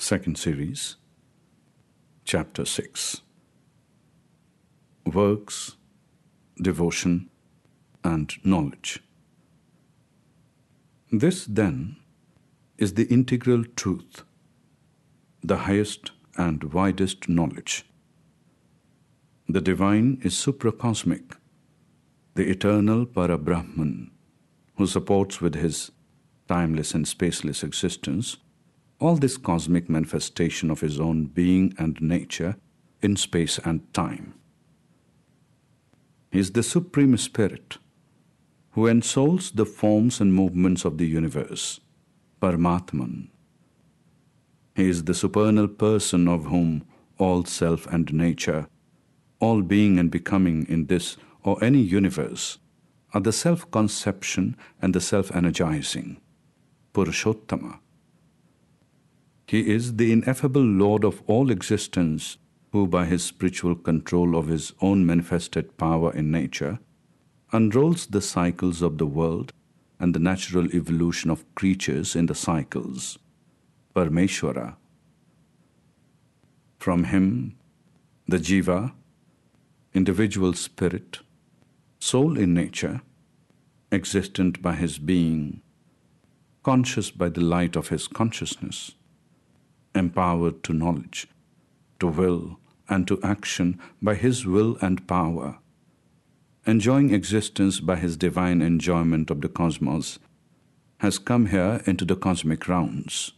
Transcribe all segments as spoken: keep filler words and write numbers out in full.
Second Series, Chapter six. Works, Devotion, and Knowledge. This, then, is the integral truth, the highest and widest knowledge. The divine is supracosmic, the eternal Parabrahman, who supports with his timeless and spaceless existence all this cosmic manifestation of his own being and nature in space and time. He is the Supreme Spirit who ensouls the forms and movements of the universe, Paramatman. He is the supernal person of whom all self and nature, all being and becoming in this or any universe are the self-conception and the self-energizing, Purushottama. He is the ineffable Lord of all existence, who by his spiritual control of his own manifested power in nature unrolls the cycles of the world and the natural evolution of creatures in the cycles, Parameshwara. From him, the Jiva, individual spirit, soul in nature, existent by his being, conscious by the light of his consciousness, empowered to knowledge, to will, and to action by his will and power, enjoying existence by his divine enjoyment of the cosmos, has come here into the cosmic rounds.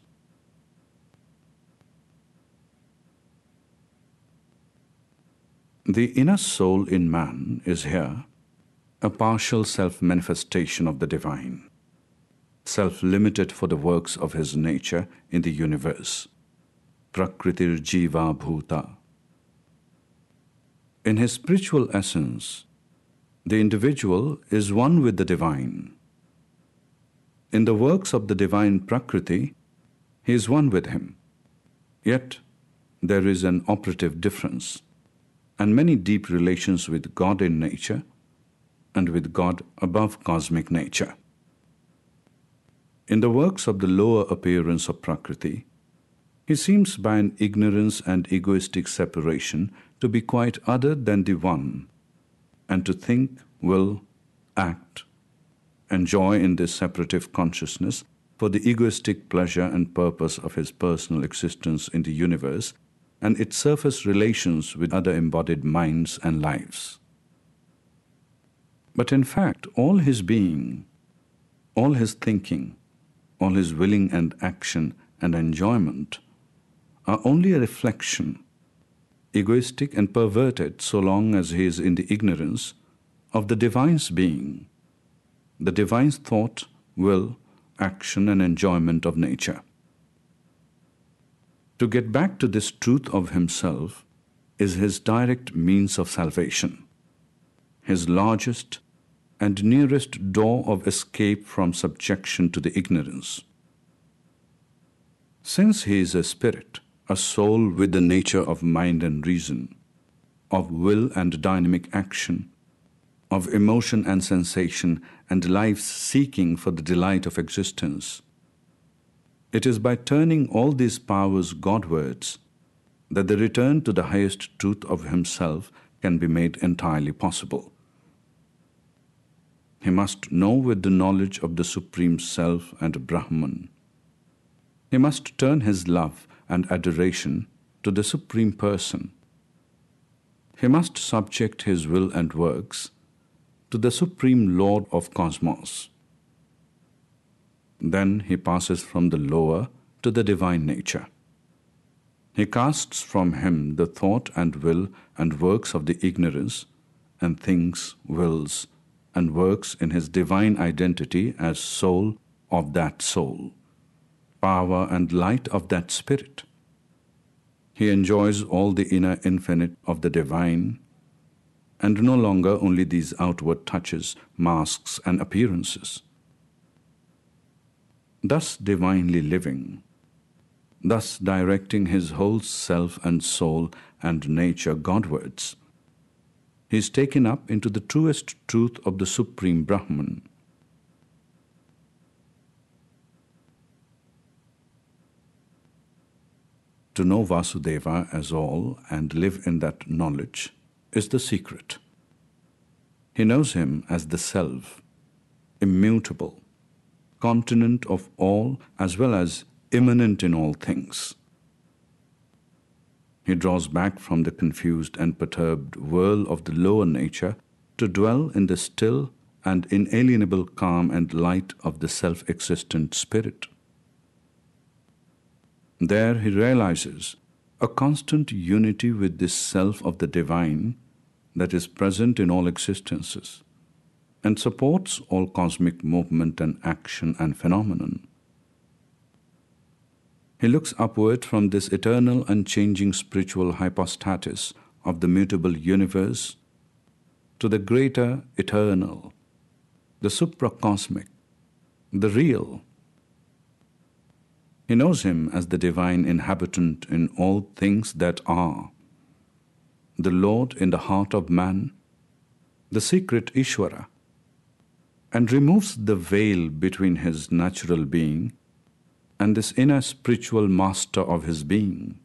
The inner soul in man is here a partial self-manifestation of the divine, self-limited for the works of his nature in the universe. Prakritir Jiva Bhuta. In his spiritual essence, the individual is one with the divine. In the works of the divine Prakriti, he is one with him. Yet there is an operative difference and many deep relations with God in nature and with God above cosmic nature. In the works of the lower appearance of Prakriti, he seems by an ignorance and egoistic separation to be quite other than the One, and to think, will, act, enjoy in this separative consciousness for the egoistic pleasure and purpose of his personal existence in the universe and its surface relations with other embodied minds and lives. But in fact, all his being, all his thinking, all his willing and action and enjoyment are only a reflection, egoistic and perverted so long as he is in the ignorance of the divine's being, the divine's thought, will, action and enjoyment of nature. To get back to this truth of himself is his direct means of salvation, his largest and nearest door of escape from subjection to the ignorance. Since he is a spirit, a soul with the nature of mind and reason, of will and dynamic action, of emotion and sensation, and life's seeking for the delight of existence, it is by turning all these powers Godwards that the return to the highest truth of himself can be made entirely possible. He must know with the knowledge of the Supreme Self and Brahman. He must turn his love and adoration to the Supreme Person. He must subject his will and works to the Supreme Lord of Cosmos. Then he passes from the lower to the divine nature. He casts from him the thought and will and works of the ignorance, and thinks, wills, and works in his divine identity as soul of that soul, power and light of that spirit. He enjoys all the inner infinite of the divine, and no longer only these outward touches, masks, and appearances. Thus divinely living, thus directing his whole self and soul and nature Godwards, he is taken up into the truest truth of the Supreme Brahman. to know Vasudeva as all and live in that knowledge is the secret. He knows him as the self, immutable, continent of all as well as immanent in all things. He draws back from the confused and perturbed whirl of the lower nature to dwell in the still and inalienable calm and light of the self-existent spirit. There he realizes a constant unity with this self of the divine that is present in all existences and supports all cosmic movement and action and phenomenon. He looks upward from this eternal unchanging spiritual hypostasis of the mutable universe to the greater eternal, the supracosmic, the real. He knows him as the divine inhabitant in all things that are, the Lord in the heart of man, the secret Ishvara, and removes the veil between his natural being and this inner spiritual master of his being.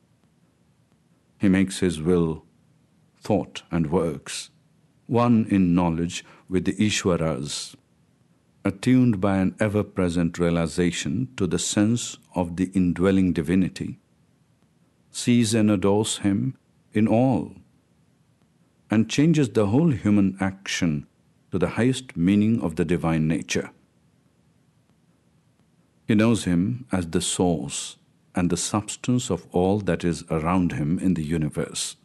He makes his will, thought, and works one in knowledge with the Ishvaras, attuned by an ever-present realization to the sense of the indwelling divinity, sees and adores him in all, and changes the whole human action to the highest meaning of the divine nature. He knows him as the source and the substance of all that is around him in the universe.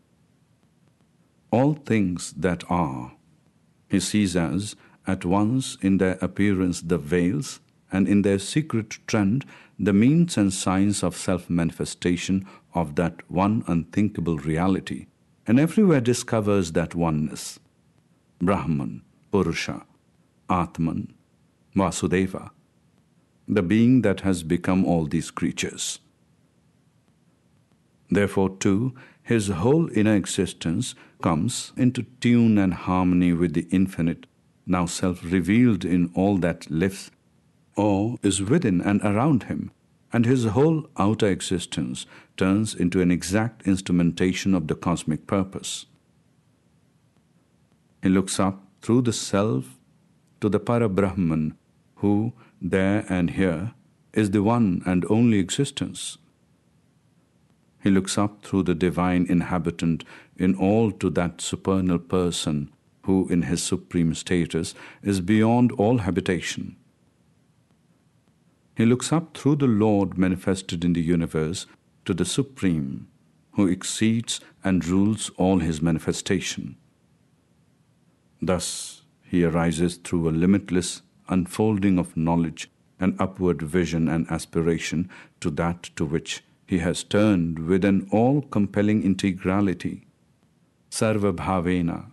All things that are, he sees as at once in their appearance the veils, and in their secret trend the means and signs of self-manifestation of that one unthinkable reality, and everywhere discovers that oneness, Brahman, Purusha, Atman, Vasudeva, the being that has become all these creatures. Therefore, too, his whole inner existence comes into tune and harmony with the infinite, now self-revealed in all that lives or is within and around him, and his whole outer existence turns into an exact instrumentation of the cosmic purpose. He looks up through the self to the Para-Brahman, who, there and here, is the one and only existence. He looks up through the divine inhabitant in all to that supernal person who in his supreme status is beyond all habitation. He looks up through the Lord manifested in the universe to the Supreme, who exceeds and rules all his manifestation. Thus he arises through a limitless unfolding of knowledge and upward vision and aspiration to that to which he has turned with an all-compelling integrality, Sarva Bhavena.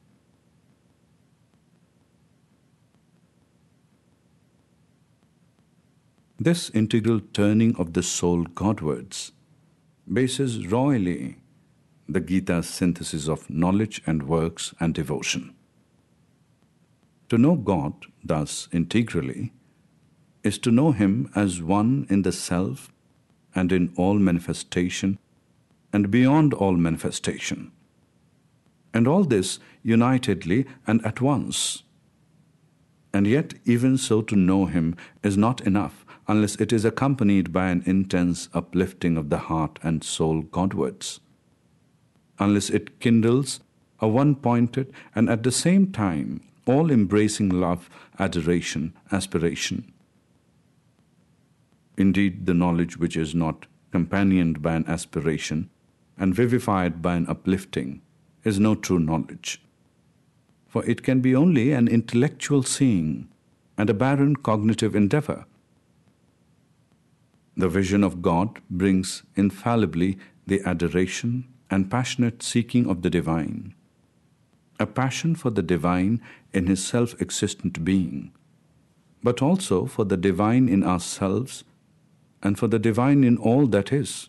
This integral turning of the soul Godwards bases royally the Gita's synthesis of knowledge and works and devotion. To know God thus integrally is to know him as one in the self and in all manifestation and beyond all manifestation, and all this unitedly and at once. And yet even so to know him is not enough unless it is accompanied by an intense uplifting of the heart and soul Godwards, unless it kindles a one-pointed and at the same time all-embracing love, adoration, aspiration. Indeed, the knowledge which is not companioned by an aspiration and vivified by an uplifting is no true knowledge, for it can be only an intellectual seeing and a barren cognitive endeavor. The vision of God brings infallibly the adoration and passionate seeking of the divine, a passion for the divine in his self-existent being, but also for the divine in ourselves and for the divine in all that is.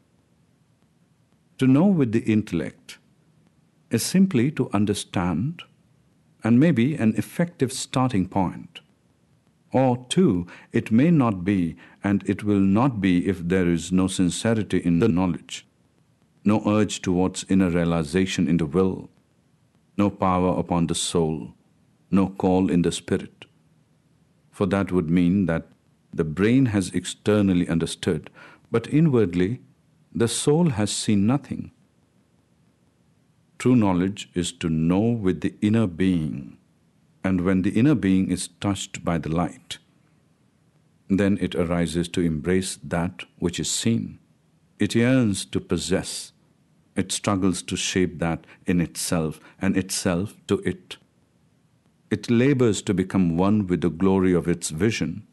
To know with the intellect is simply to understand and maybe an effective starting point. Or two, it may not be, and it will not be if there is no sincerity in the knowledge, no urge towards inner realization in the will, no power upon the soul, no call in the spirit. For that would mean that the brain has externally understood, but inwardly the soul has seen nothing. True knowledge is to know with the inner being, and when the inner being is touched by the light, then it arises to embrace that which is seen. It yearns to possess. It struggles to shape that in itself, and itself to it. It labors to become one with the glory of its vision.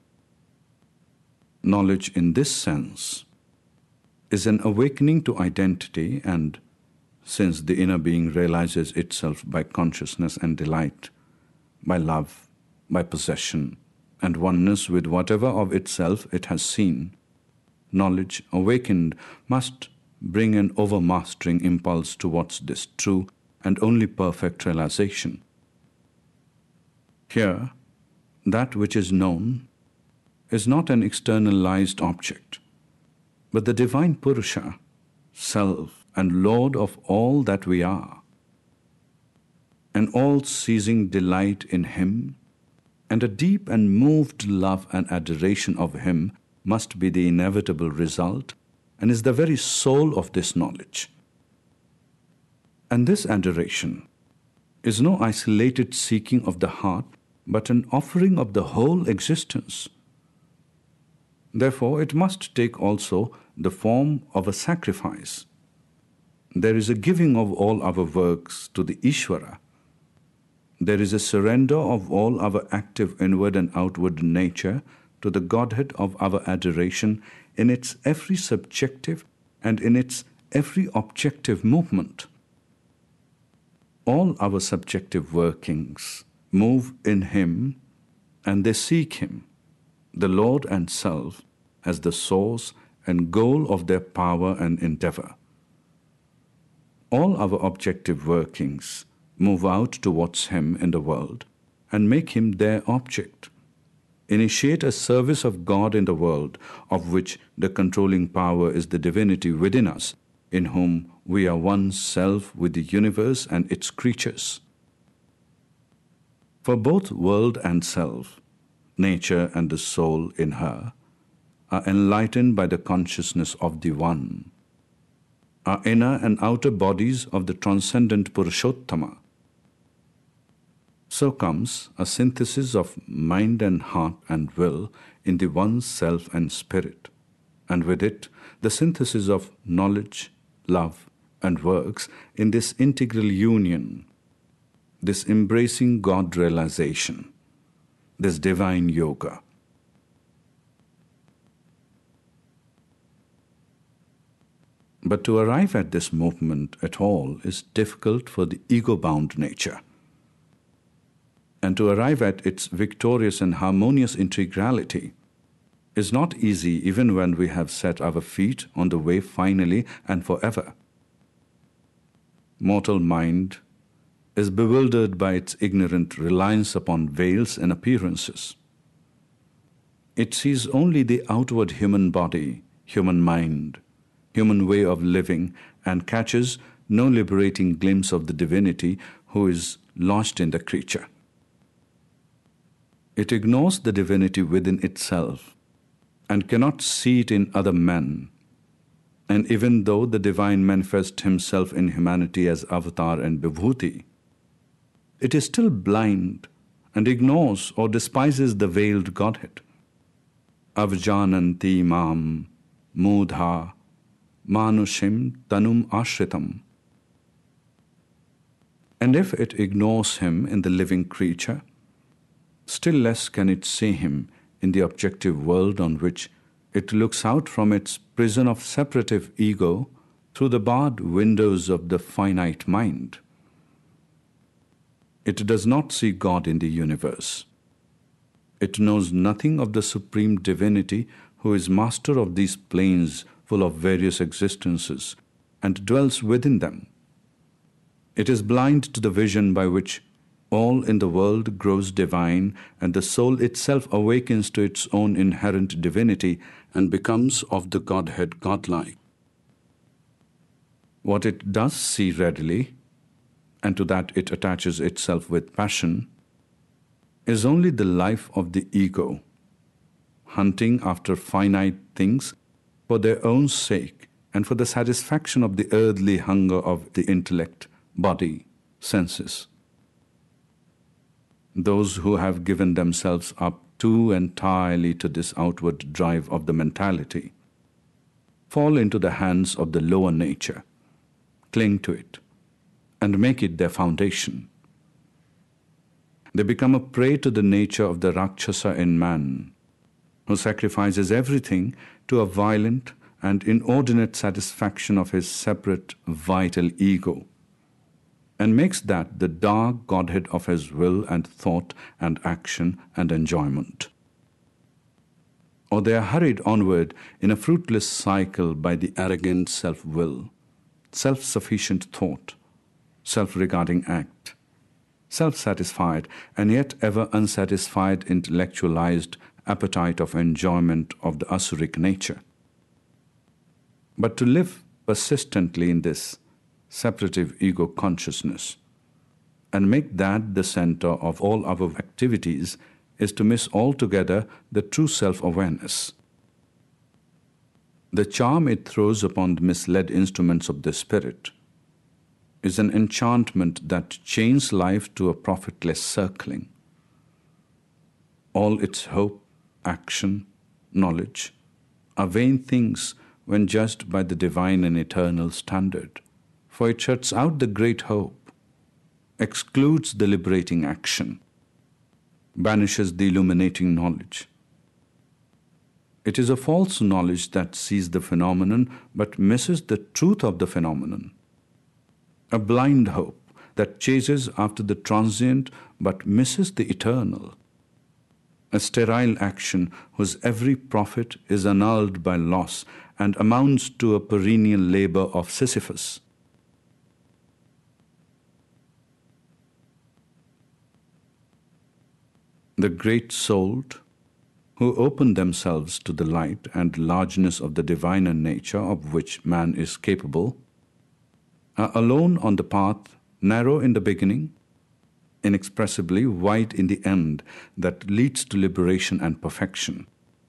Knowledge in this sense is an awakening to identity, and since the inner being realizes itself by consciousness and delight, by love, by possession, and oneness with whatever of itself it has seen, knowledge awakened must bring an overmastering impulse towards this true and only perfect realization. Here, that which is known is not an externalized object, but the divine Purusha, self and Lord of all that we are. An all-ceasing delight in Him and a deep and moved love and adoration of Him must be the inevitable result and is the very soul of this knowledge. And this adoration is no isolated seeking of the heart, but an offering of the whole existence. Therefore, it must take also the form of a sacrifice. There is a giving of all our works to the Ishvara. There is a surrender of all our active inward and outward nature to the Godhead of our adoration in its every subjective and in its every objective movement. All our subjective workings move in Him, and they seek Him, the Lord and Self, as the source and goal of their power and endeavor. All our objective workings move out towards Him in the world and make Him their object, initiate a service of God in the world, of which the controlling power is the divinity within us, in whom we are one self with the universe and its creatures. For both world and self, nature and the soul in her, are enlightened by the consciousness of the One, are inner and outer bodies of the transcendent Purushottama. So comes a synthesis of mind and heart and will in the one self and spirit, and with it the synthesis of knowledge, love, and works in this integral union, this embracing God realization, this divine yoga. But to arrive at this movement at all is difficult for the ego-bound nature. And to arrive at its victorious and harmonious integrality is not easy even when we have set our feet on the way finally and forever. Mortal mind is bewildered by its ignorant reliance upon veils and appearances. It sees only the outward human body, human mind, human way of living, and catches no liberating glimpse of the divinity who is lost in the creature. It ignores the divinity within itself and cannot see it in other men. And even though the divine manifests himself in humanity as avatar and vibhuti, it is still blind and ignores or despises the veiled Godhead. Avjananti mam mudha manushim tanum ashritam. And if it ignores Him in the living creature, still less can it see Him in the objective world on which it looks out from its prison of separative ego through the barred windows of the finite mind. It does not see God in the universe. It knows nothing of the supreme divinity who is master of these planes full of various existences and dwells within them. It is blind to the vision by which All in the world grows divine, and the soul itself awakens to its own inherent divinity and becomes of the Godhead godlike. What it does see readily, and to that it attaches itself with passion, is only the life of the ego, hunting after finite things for their own sake and for the satisfaction of the earthly hunger of the intellect, body, senses. Those who have given themselves up too entirely to this outward drive of the mentality fall into the hands of the lower nature, cling to it, and make it their foundation. They become a prey to the nature of the Rakshasa in man, who sacrifices everything to a violent and inordinate satisfaction of his separate vital ego, and makes that the dark Godhead of his will and thought and action and enjoyment. Or they are hurried onward in a fruitless cycle by the arrogant self-will, self-sufficient thought, self-regarding act, self-satisfied and yet ever unsatisfied intellectualized appetite of enjoyment of the asuric nature. But to live persistently in this separative ego consciousness and make that the center of all our activities is to miss altogether the true self-awareness. The charm it throws upon the misled instruments of the spirit is an enchantment that chains life to a profitless circling. All its hope, action, knowledge are vain things when judged by the divine and eternal standard, for it shuts out the great hope, excludes the liberating action, banishes the illuminating knowledge. It is a false knowledge that sees the phenomenon but misses the truth of the phenomenon, a blind hope that chases after the transient but misses the eternal, a sterile action whose every profit is annulled by loss and amounts to a perennial labor of Sisyphus. The great souled, who open themselves to the light and largeness of the diviner nature of which man is capable, are alone on the path, narrow in the beginning, inexpressibly wide in the end, that leads to liberation and perfection.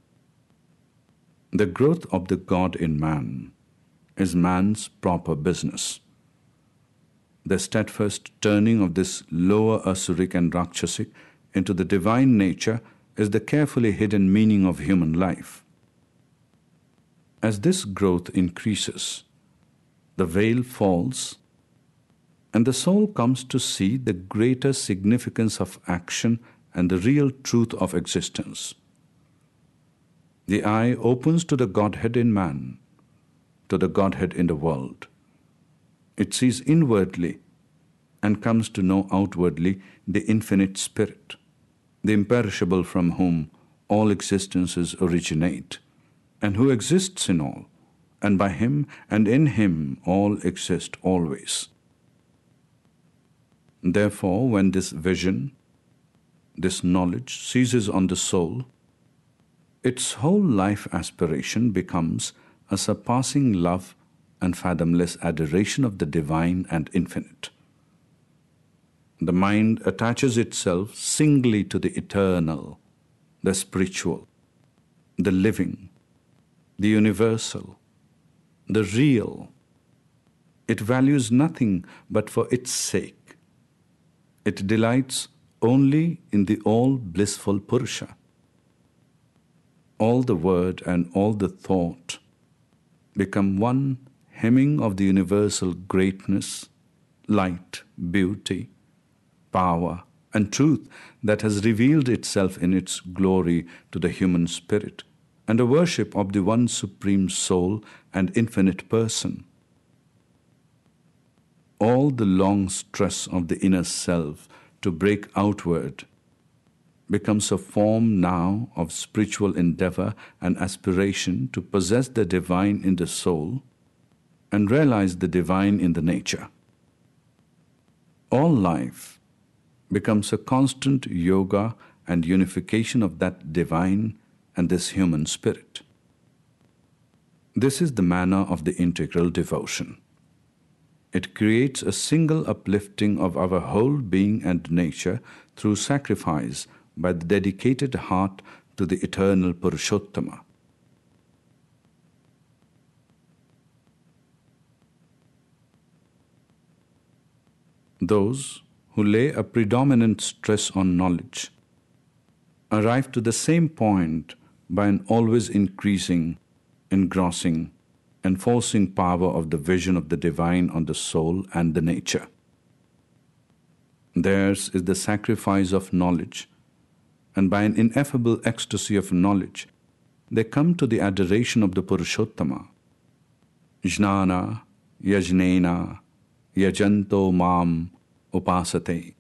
The growth of the God in man is man's proper business. The steadfast turning of this lower asuric and rakshasic into the divine nature is the carefully hidden meaning of human life. As this growth increases, the veil falls, and the soul comes to see the greater significance of action and the real truth of existence. The eye opens to the Godhead in man, to the Godhead in the world. It sees inwardly and comes to know outwardly the infinite Spirit, the imperishable from whom all existences originate, and who exists in all, and by him and in him all exist always. Therefore, when this vision, this knowledge seizes on the soul, its whole life aspiration becomes a surpassing love and fathomless adoration of the divine and infinite. The mind attaches itself singly to the eternal, the spiritual, the living, the universal, the real. It values nothing but for its sake. It delights only in the all-blissful Purusha. All the word and all the thought become one hymning of the universal greatness, light, beauty, power, and truth that has revealed itself in its glory to the human spirit, and a worship of the one supreme soul and infinite person. All the long stress of the inner self to break outward becomes a form now of spiritual endeavor and aspiration to possess the divine in the soul and realize the divine in the nature. All life, becomes a constant yoga and unification of that divine and this human spirit. This is the manner of the integral devotion. It creates a single uplifting of our whole being and nature through sacrifice by the dedicated heart to the eternal Purushottama. Those who lay a predominant stress on knowledge arrive to the same point by an always increasing, engrossing, enforcing power of the vision of the divine on the soul and the nature. Theirs is the sacrifice of knowledge, and by an ineffable ecstasy of knowledge, they come to the adoration of the Purushottama. Jnana yajnena yajanto mam upasate.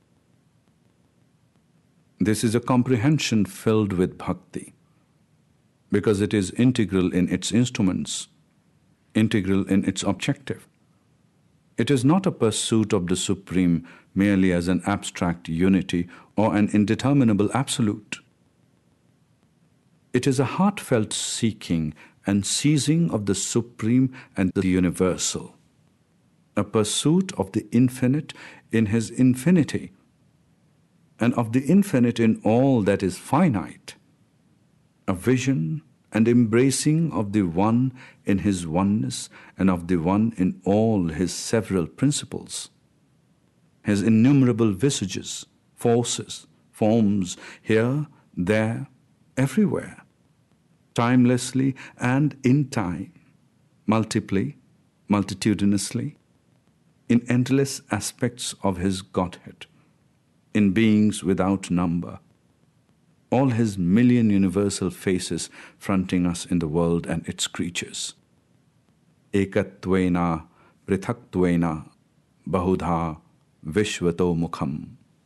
This is a comprehension filled with bhakti, because it is integral in its instruments, integral in its objective. It is not a pursuit of the Supreme merely as an abstract unity or an indeterminable absolute. It is a heartfelt seeking and seizing of the Supreme and the Universal, a pursuit of the infinite in His infinity, and of the infinite in all that is finite, a vision and embracing of the One in His oneness and of the One in all His several principles, His innumerable visages, forces, forms, here, there, everywhere, timelessly and in time, multiply, multitudinously, in endless aspects of His Godhead, in beings without number, all His million universal faces fronting us in the world and its creatures. Ekatvena prithaktvena bahudha vishvato mukham.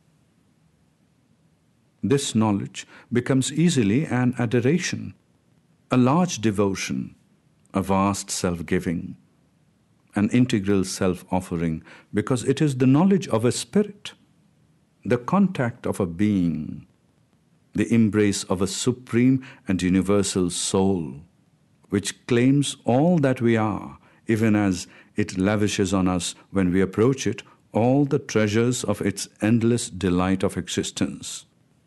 This knowledge becomes easily an adoration, a large devotion, a vast self-giving, an integral self-offering, because it is the knowledge of a spirit, the contact of a being, the embrace of a supreme and universal soul, which claims all that we are, even as it lavishes on us, when we approach it, all the treasures of its endless delight of existence.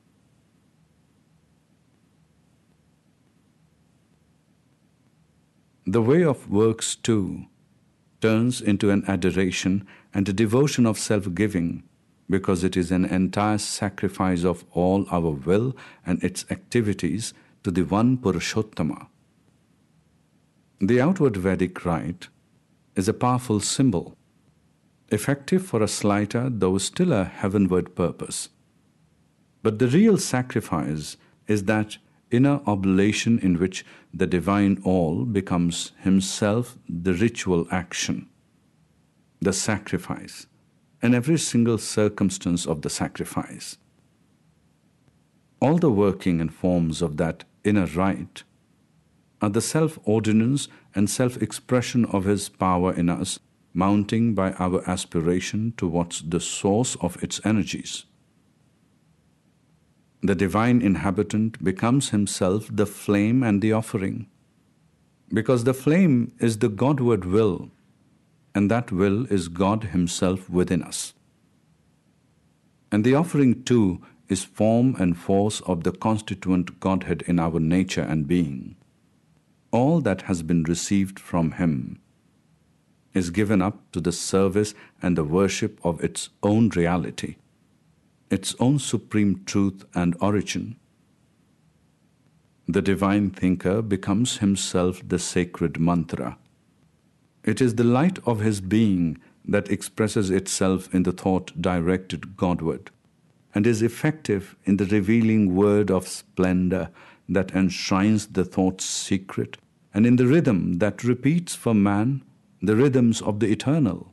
The way of works, too, turns into an adoration and a devotion of self-giving, because it is an entire sacrifice of all our will and its activities to the one Purushottama. The outward Vedic rite is a powerful symbol, effective for a slighter though still a heavenward purpose. But the real sacrifice is that inner oblation in which the divine all becomes himself the ritual action, the sacrifice, and every single circumstance of the sacrifice. All the working and forms of that inner rite are the self-ordinance and self-expression of His power in us, mounting by our aspiration towards the source of its energies. The divine inhabitant becomes himself the flame and the offering, because the flame is the Godward will, and that will is God Himself within us. And the offering too is form and force of the constituent Godhead in our nature and being. All that has been received from Him is given up to the service and the worship of its own reality, its own supreme truth and origin. The divine thinker becomes himself the sacred mantra. It is the light of his being that expresses itself in the thought directed Godward, and is effective in the revealing word of splendor that enshrines the thought's secret, and in the rhythm that repeats for man the rhythms of the eternal.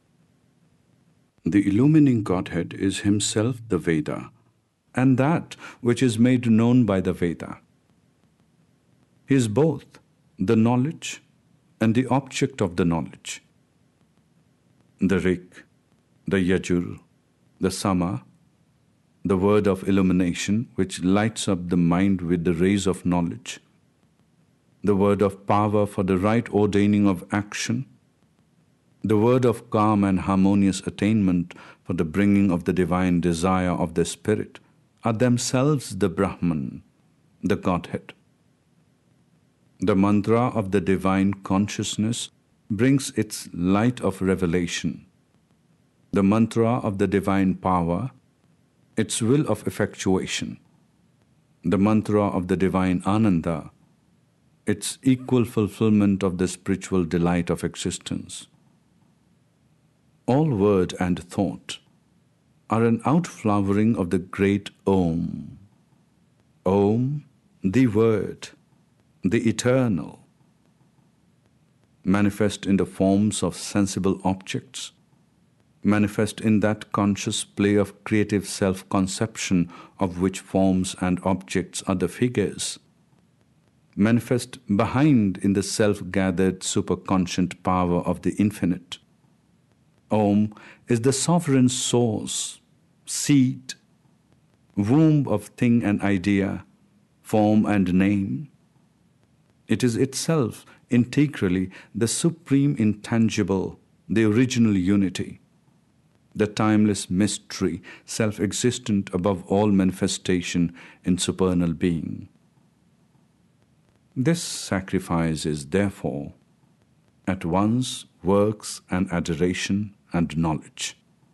The illumining Godhead is Himself the Veda, and that which is made known by the Veda. He is both the knowledge and the object of the knowledge. The Rik, the Yajur, the Sama, the word of illumination which lights up the mind with the rays of knowledge, the word of power for the right ordaining of action, the word of calm and harmonious attainment for the bringing of the divine desire of the spirit, are themselves the Brahman, the Godhead. The mantra of the divine consciousness brings its light of revelation. The mantra of the divine power, its will of effectuation. The mantra of the divine Ananda, its equal fulfillment of the spiritual delight of existence. All word and thought are an outflowering of the great Om. Om, the Word, the Eternal, manifest in the forms of sensible objects, manifest in that conscious play of creative self-conception of which forms and objects are the figures, manifest behind in the self-gathered superconscient power of the infinite. Om is the sovereign source, seed, womb of thing and idea, form and name. It is itself integrally the supreme intangible, the original unity, the timeless mystery, self-existent above all manifestation in supernal being. This sacrifice is therefore at once works and adoration and knowledge.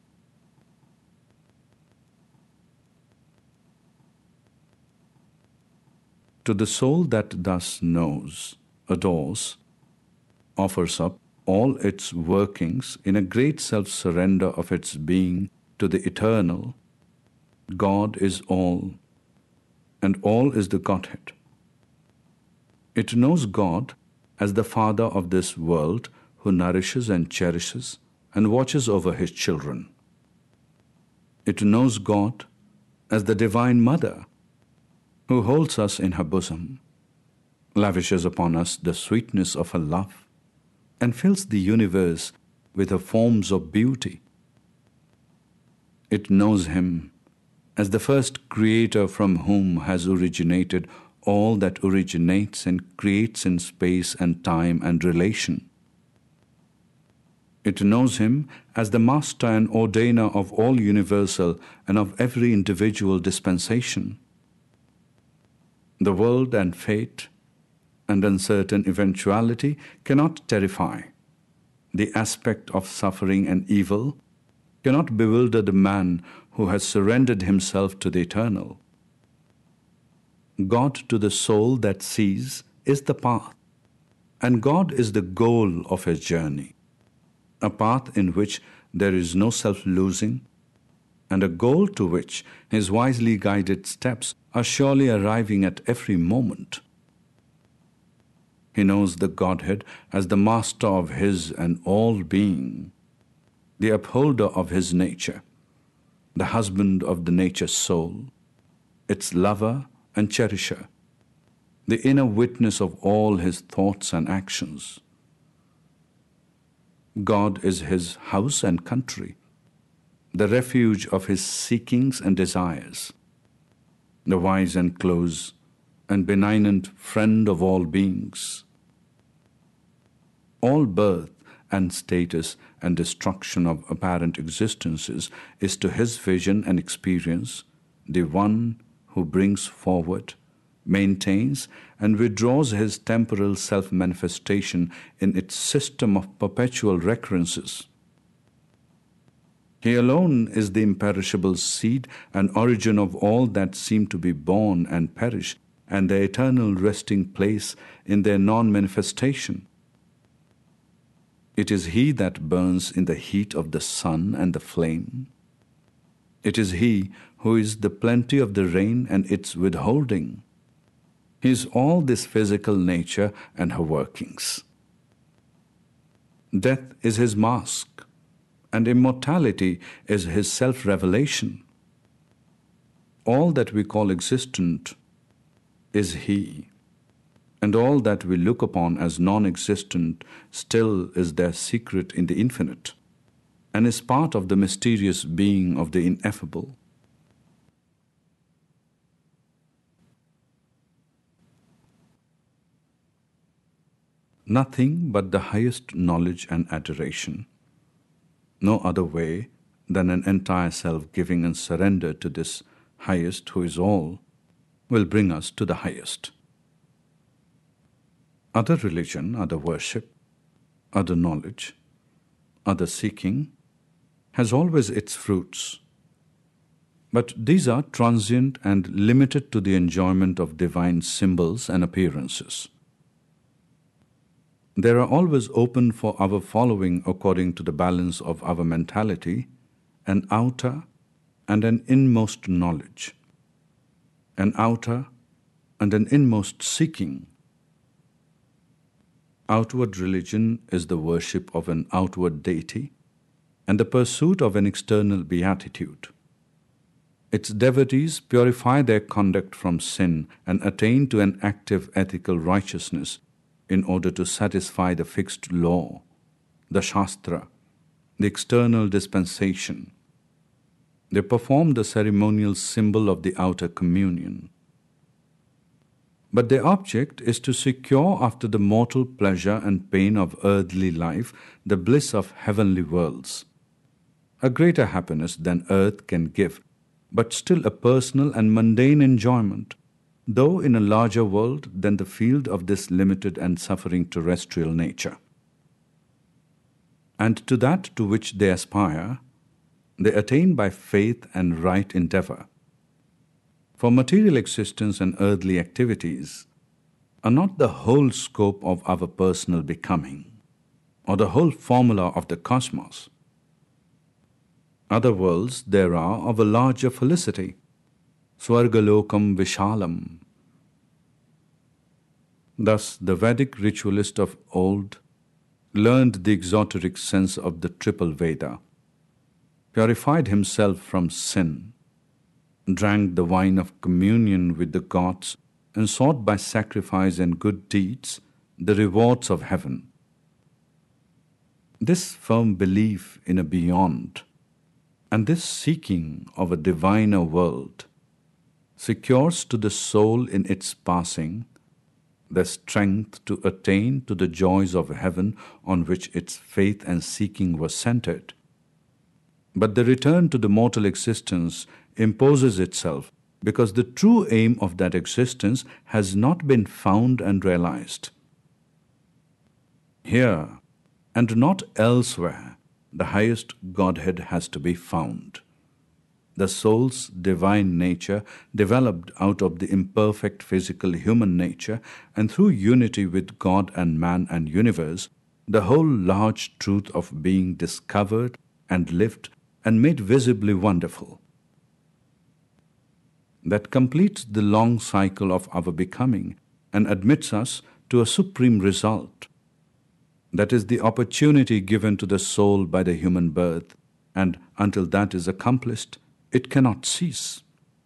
To the soul that thus knows, adores, offers up all its workings in a great self-surrender of its being to the Eternal, God is all, and all is the Godhead. It knows God as the Father of this world who nourishes and cherishes and watches over His children. It knows God as the Divine Mother who holds us in her bosom, lavishes upon us the sweetness of her love, and fills the universe with her forms of beauty. It knows Him as the first Creator from whom has originated all that originates and creates in space and time and relation. It knows Him as the Master and Ordainer of all universal and of every individual dispensation. The world and fate and uncertain eventuality cannot terrify. The aspect of suffering and evil cannot bewilder the man who has surrendered himself to the Eternal. God to the soul that sees is the path, and God is the goal of his journey, a path in which there is no self-losing, and a goal to which his wisely guided steps are surely arriving at every moment. He knows the Godhead as the master of his and all being, the upholder of his nature, the husband of the nature soul, its lover and cherisher, the inner witness of all his thoughts and actions. God is his house and country, the refuge of his seekings and desires, the wise and close and benignant friend of all beings. All birth and status and destruction of apparent existences is to his vision and experience the one who brings forward, maintains, and withdraws his temporal self-manifestation in its system of perpetual recurrences. He alone is the imperishable seed and origin of all that seem to be born and perish, and their eternal resting place in their non-manifestation. It is he that burns in the heat of the sun and the flame. It is he who is the plenty of the rain and its withholding. He is all this physical nature and her workings. Death is his mask, and immortality is his self-revelation. All that we call existent is he, and all that we look upon as non-existent still is their secret in the infinite, and is part of the mysterious being of the ineffable. nothing but the highest knowledge and adoration. No other way than an entire self-giving and surrender to this highest who is all will bring us to the highest. Other religion, other worship, other knowledge, other seeking has always its fruits. But these are transient and limited to the enjoyment of divine symbols and appearances. They are always open for our following according to the balance of our mentality, an outer and an inmost knowledge, an outer and an inmost seeking. Outward religion is the worship of an outward deity and the pursuit of an external beatitude. Its devotees purify their conduct from sin and attain to an active ethical righteousness in order to satisfy the fixed law, the Shastra, the external dispensation. They perform the ceremonial symbol of the outer communion. But their object is to secure after the mortal pleasure and pain of earthly life the bliss of heavenly worlds, a greater happiness than earth can give, but still a personal and mundane enjoyment, though in a larger world than the field of this limited and suffering terrestrial nature. And to that to which they aspire, they attain by faith and right endeavor. For material existence and earthly activities are not the whole scope of our personal becoming, or the whole formula of the cosmos. Other worlds there are of a larger felicity, Swargalokam Vishalam. Thus the Vedic ritualist of old learned the exoteric sense of the triple Veda, purified himself from sin, drank the wine of communion with the gods, and sought by sacrifice and good deeds the rewards of heaven. This firm belief in a beyond and this seeking of a diviner world secures to the soul in its passing the strength to attain to the joys of heaven on which its faith and seeking were centered. But the return to the mortal existence imposes itself because the true aim of that existence has not been found and realized. Here, and not elsewhere, the highest Godhead has to be found. The soul's divine nature developed out of the imperfect physical human nature, and through unity with God and man and universe, the whole large truth of being discovered and lived and made visibly wonderful. That completes the long cycle of our becoming and admits us to a supreme result. That is the opportunity given to the soul by the human birth, and until that is accomplished, it cannot cease.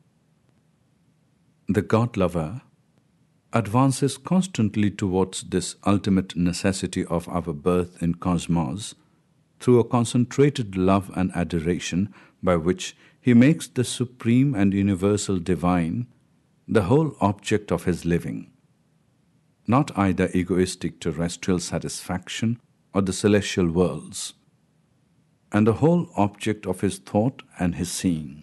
The God-lover advances constantly towards this ultimate necessity of our birth in cosmos through a concentrated love and adoration by which he makes the supreme and universal divine the whole object of his living, not either egoistic terrestrial satisfaction or the celestial worlds, and the whole object of his thought and his seeing.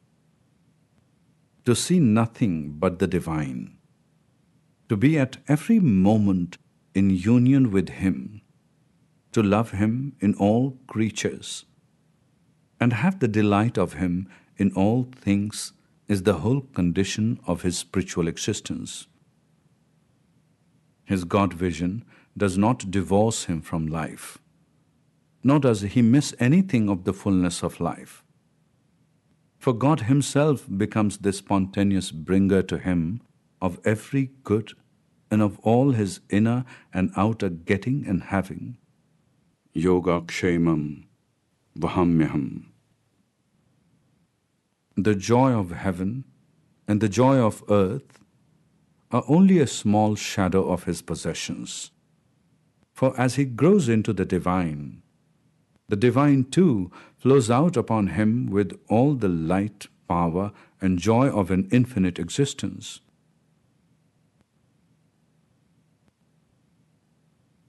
To see nothing but the divine, to be at every moment in union with him, to love him in all creatures, and have the delight of him in all things is the whole condition of his spiritual existence. His God vision does not divorce him from life, nor does he miss anything of the fullness of life. For God himself becomes the spontaneous bringer to him of every good and of all his inner and outer getting and having. Yoga Kshemam Vahamyaham. The joy of heaven and the joy of earth are only a small shadow of his possessions. For as he grows into the divine, the divine too flows out upon him with all the light, power, and joy of an infinite existence.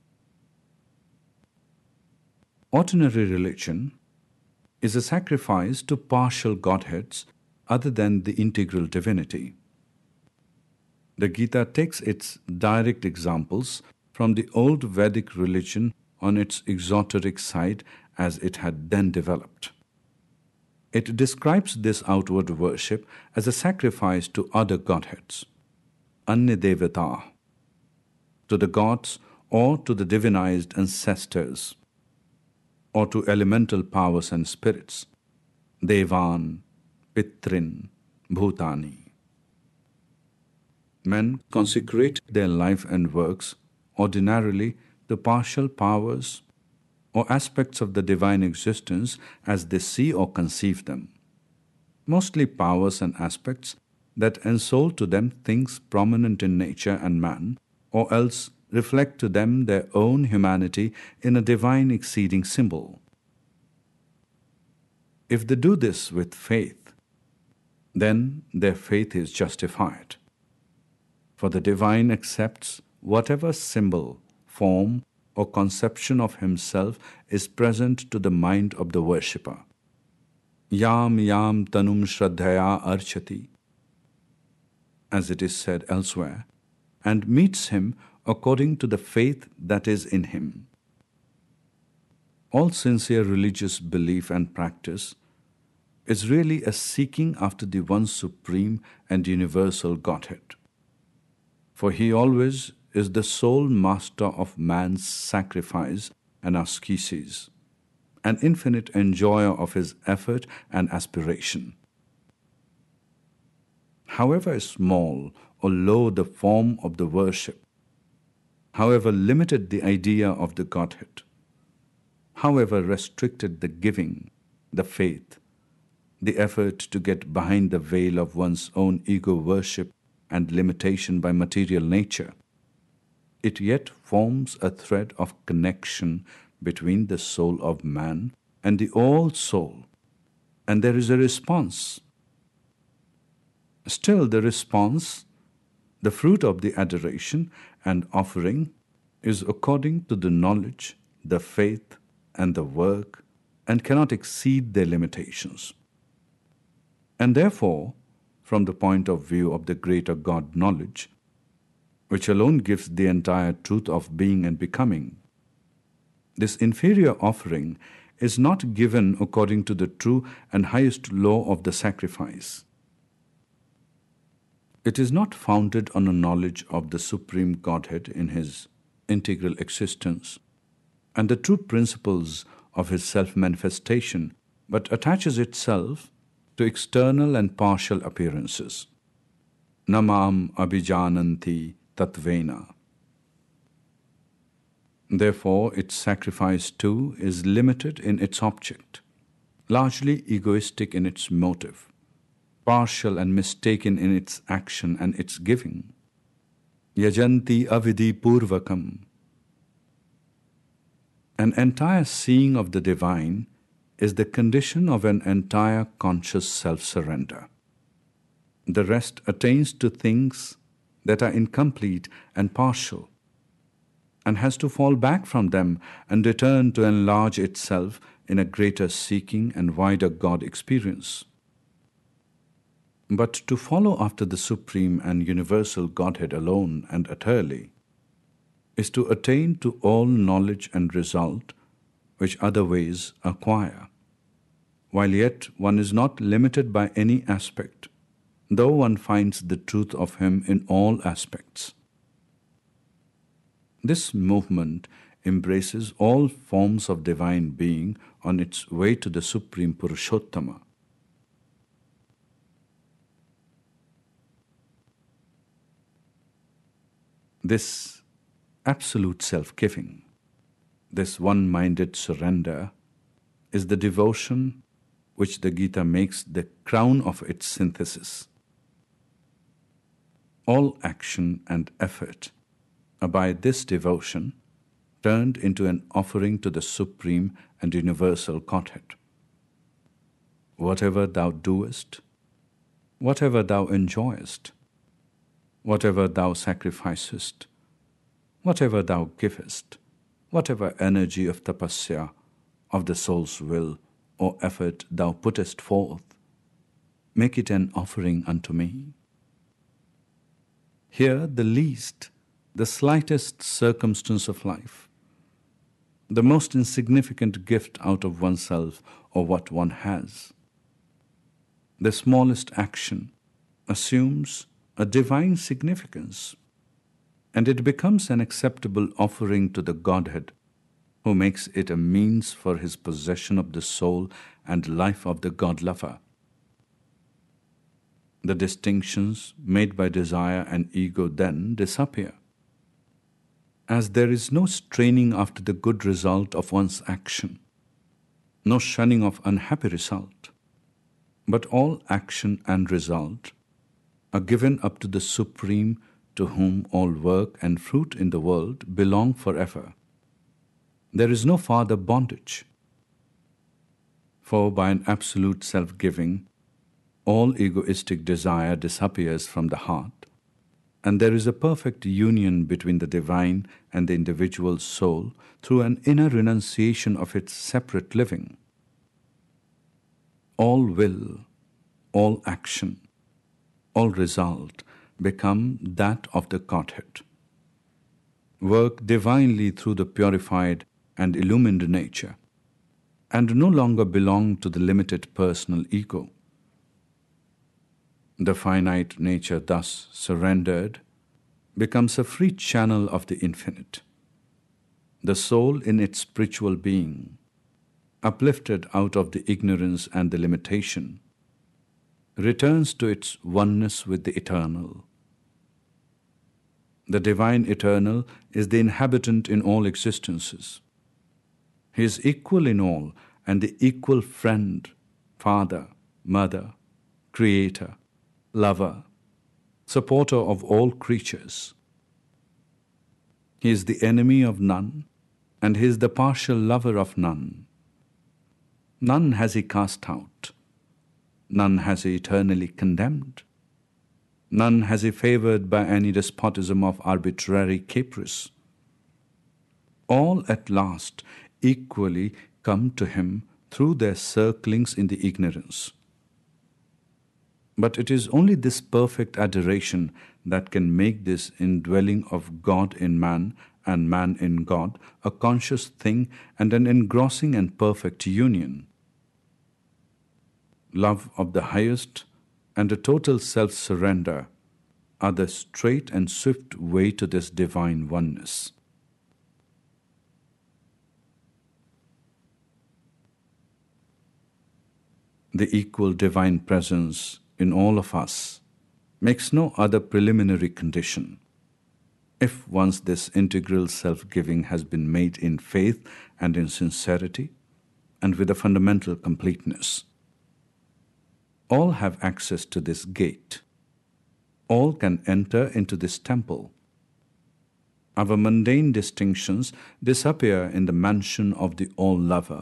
Ordinary religion is a sacrifice to partial godheads other than the integral divinity. The Gita takes its direct examples from the old Vedic religion on its exoteric side as it had then developed. It describes this outward worship as a sacrifice to other godheads, Anya Devata, to the gods or to the divinized ancestors, or to elemental powers and spirits, Devan, Pitrin, Bhutani. Men consecrate their life and works ordinarily to partial powers or aspects of the divine existence as they see or conceive them, mostly powers and aspects that ensoul to them things prominent in nature and man, or else reflect to them their own humanity in a divine exceeding symbol. If they do this with faith, then their faith is justified. For the divine accepts whatever symbol, form, or conception of himself is present to the mind of the worshipper. Yam yam tanum shraddhaya archati, as it is said elsewhere, and meets him according to the faith that is in him. All sincere religious belief and practice is really a seeking after the one supreme and universal Godhead. For he always is the sole master of man's sacrifice and ascesis, an infinite enjoyer of his effort and aspiration. However small or low the form of the worship, however limited the idea of the Godhead, however restricted the giving, the faith, the effort to get behind the veil of one's own ego worship and limitation by material nature, it yet forms a thread of connection between the soul of man and the all-soul, and there is a response. Still, the response, the fruit of the adoration and offering, is according to the knowledge, the faith, and the work, and cannot exceed their limitations. And therefore, from the point of view of the greater God knowledge, which alone gives the entire truth of being and becoming, this inferior offering is not given according to the true and highest law of the sacrifice. It is not founded on a knowledge of the Supreme Godhead in His integral existence and the true principles of His self-manifestation, but attaches itself to external and partial appearances. Namam abhijananti tatvena. Therefore, its sacrifice too is limited in its object, largely egoistic in its motive, partial and mistaken in its action and its giving. Yajanti avidhi purvakam. An entire seeing of the divine is the condition of an entire conscious self-surrender. The rest attains to things that are incomplete and partial, and has to fall back from them and return to enlarge itself in a greater seeking and wider God experience. But to follow after the supreme and universal Godhead alone and utterly is to attain to all knowledge and result which other ways acquire, while yet one is not limited by any aspect, though one finds the truth of Him in all aspects. This movement embraces all forms of divine being on its way to the Supreme Purushottama. This absolute self-giving, this one-minded surrender, is the devotion which the Gita makes the crown of its synthesis. All action and effort are by this devotion turned into an offering to the supreme and universal Godhead. Whatever thou doest, whatever thou enjoyest, whatever thou sacrificest, whatever thou givest, whatever energy of tapasya of the soul's will or effort thou puttest forth, make it an offering unto me. Here the least, the slightest circumstance of life, the most insignificant gift out of oneself or what one has, the smallest action assumes a divine significance, and it becomes an acceptable offering to the Godhead, who makes it a means for his possession of the soul and life of the God-lover. The distinctions made by desire and ego then disappear, as there is no straining after the good result of one's action, no shunning of unhappy result, but all action and result are given up to the Supreme, to whom all work and fruit in the world belong forever. There is no farther bondage. For by an absolute self-giving, all egoistic desire disappears from the heart, and there is a perfect union between the divine and the individual soul through an inner renunciation of its separate living. All will, all action, all result become that of the Godhead. Work divinely through the purified and illumined nature, and no longer belong to the limited personal ego. The finite nature thus surrendered becomes a free channel of the infinite. The soul in its spiritual being, uplifted out of the ignorance and the limitation, returns to its oneness with the eternal. The divine eternal is the inhabitant in all existences. He is equal in all and the equal friend, father, mother, creator, lover, supporter of all creatures. He is the enemy of none, and he is the partial lover of none. None has he cast out, none has he eternally condemned, none has he favored by any despotism of arbitrary caprice. All at last equally come to him through their circlings in the ignorance. But it is only this perfect adoration that can make this indwelling of God in man and man in God a conscious thing and an engrossing and perfect union. Love of the highest and a total self-surrender are the straight and swift way to this divine oneness. The equal divine presence in all of us makes no other preliminary condition. If once this integral self-giving has been made in faith and in sincerity and with a fundamental completeness, all have access to this gate. All can enter into this temple. Our mundane distinctions disappear in the mansion of the All-Lover.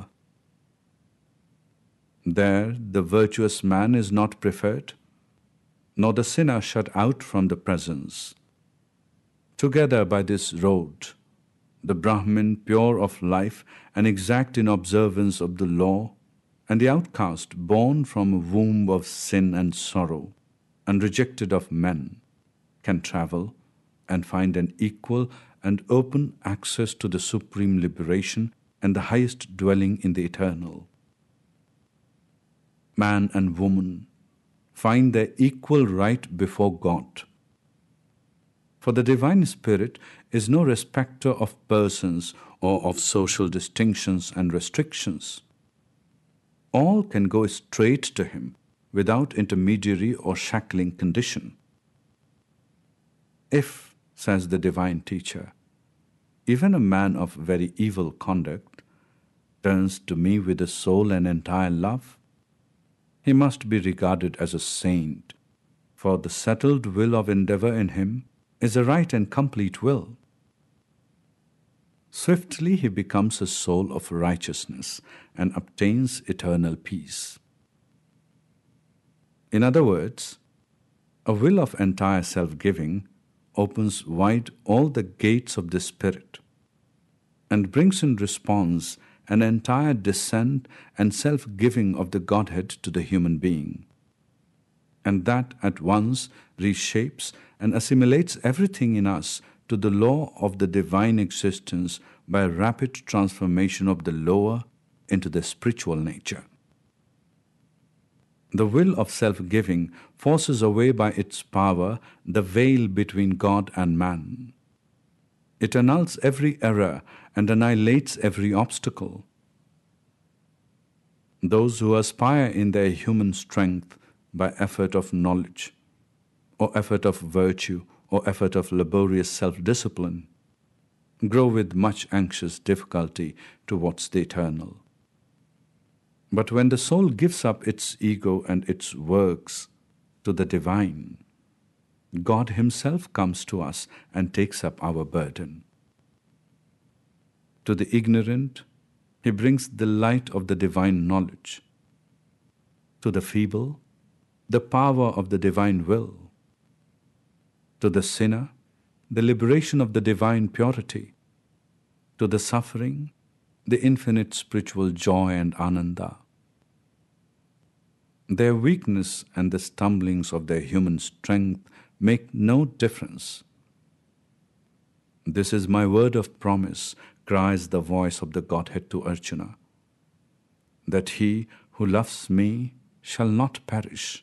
There the virtuous man is not preferred, nor the sinner shut out from the presence. Together by this road, the Brahmin pure of life and exact in observance of the law, and the outcast born from a womb of sin and sorrow, and rejected of men, can travel and find an equal and open access to the supreme liberation and the highest dwelling in the eternal. Man and woman find their equal right before God. For the Divine Spirit is no respecter of persons or of social distinctions and restrictions. All can go straight to Him without intermediary or shackling condition. If, says the Divine Teacher, even a man of very evil conduct turns to me with a soul and entire love, he must be regarded as a saint, for the settled will of endeavor in him is a right and complete will. Swiftly he becomes a soul of righteousness and obtains eternal peace. In other words, a will of entire self-giving opens wide all the gates of the Spirit and brings in response an entire descent and self-giving of the Godhead to the human being. And that at once reshapes and assimilates everything in us to the law of the divine existence by a rapid transformation of the lower into the spiritual nature. The will of self-giving forces away by its power the veil between God and man. It annuls every error and annihilates every obstacle. Those who aspire in their human strength by effort of knowledge, or effort of virtue, or effort of laborious self-discipline, grow with much anxious difficulty towards the eternal. But when the soul gives up its ego and its works to the divine, God Himself comes to us and takes up our burden. To the ignorant, He brings the light of the divine knowledge. To the feeble, the power of the divine will. To the sinner, the liberation of the divine purity. To the suffering, the infinite spiritual joy and ananda. Their weakness and the stumblings of their human strength make no difference. This is my word of promise, cries the voice of the Godhead to Arjuna, that he who loves me shall not perish.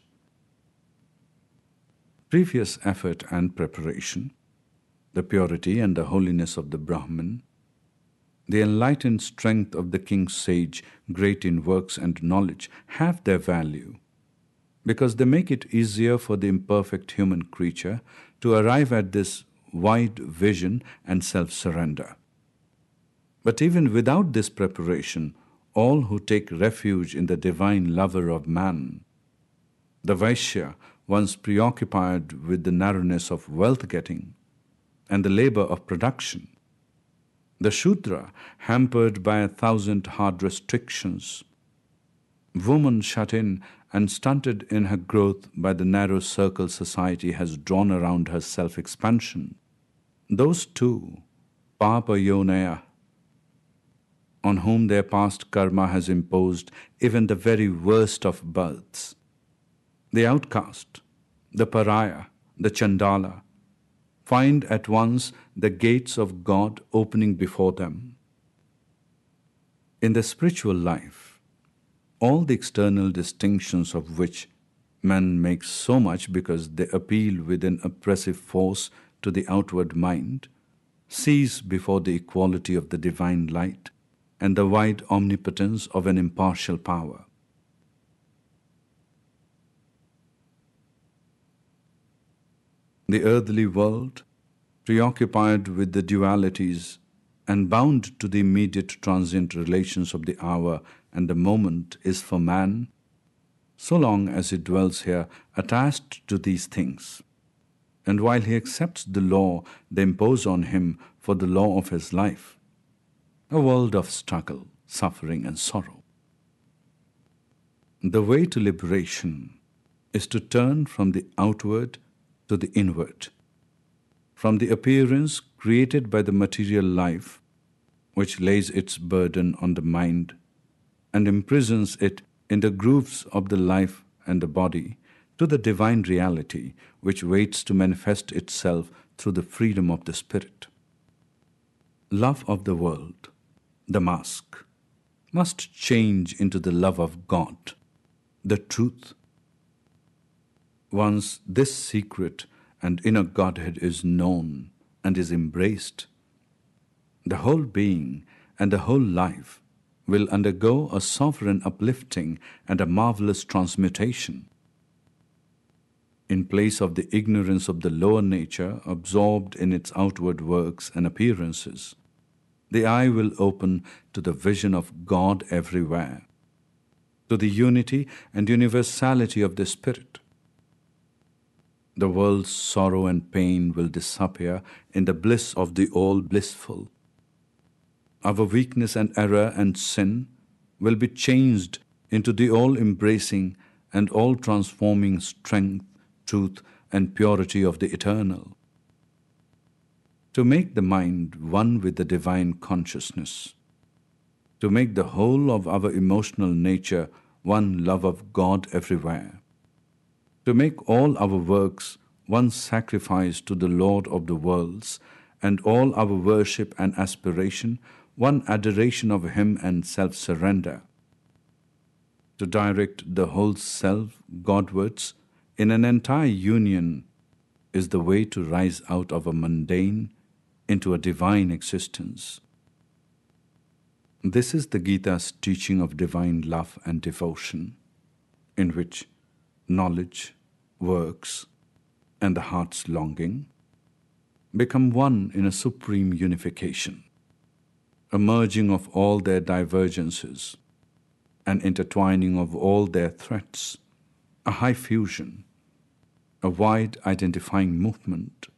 Previous effort and preparation, the purity and the holiness of the Brahman, the enlightened strength of the king's sage, great in works and knowledge, have their value, because they make it easier for the imperfect human creature to arrive at this wide vision and self-surrender. But even without this preparation, all who take refuge in the divine lover of man, the Vaishya, once preoccupied with the narrowness of wealth-getting and the labor of production, the Shudra, hampered by a thousand hard restrictions, woman shut in and stunted in her growth by the narrow circle society has drawn around her self-expansion, those two, Papa Yonaya, on whom their past karma has imposed even the very worst of births, the outcast, the pariah, the chandala, find at once the gates of God opening before them. In the spiritual life, all the external distinctions of which man makes so much because they appeal with an oppressive force to the outward mind, cease before the equality of the divine light and the wide omnipotence of an impartial power. The earthly world, preoccupied with the dualities and bound to the immediate transient relations of the hour and the moment, is for man, so long as he dwells here, attached to these things. And while he accepts the law they impose on him for the law of his life, a world of struggle, suffering, and sorrow. The way to liberation is to turn from the outward to the inward, from the appearance created by the material life, which lays its burden on the mind and imprisons it in the grooves of the life and the body, to the divine reality which waits to manifest itself through the freedom of the spirit. Love of the world, the mask, must change into the love of God, the truth. Once this secret and inner Godhead is known and is embraced, the whole being and the whole life will undergo a sovereign uplifting and a marvelous transmutation. In place of the ignorance of the lower nature absorbed in its outward works and appearances, the eye will open to the vision of God everywhere, to the unity and universality of the Spirit. The world's sorrow and pain will disappear in the bliss of the all-blissful. Our weakness and error and sin will be changed into the all-embracing and all-transforming strength, truth, and purity of the eternal. To make the mind one with the divine consciousness, to make the whole of our emotional nature one love of God everywhere, to make all our works one sacrifice to the Lord of the worlds, and all our worship and aspiration one adoration of Him and self-surrender, to direct the whole self Godwards in an entire union is the way to rise out of a mundane into a divine existence. This is the Gita's teaching of divine love and devotion, in which knowledge, works, and the heart's longing become one in a supreme unification, a merging of all their divergences, an intertwining of all their threads, a high fusion, a wide identifying movement,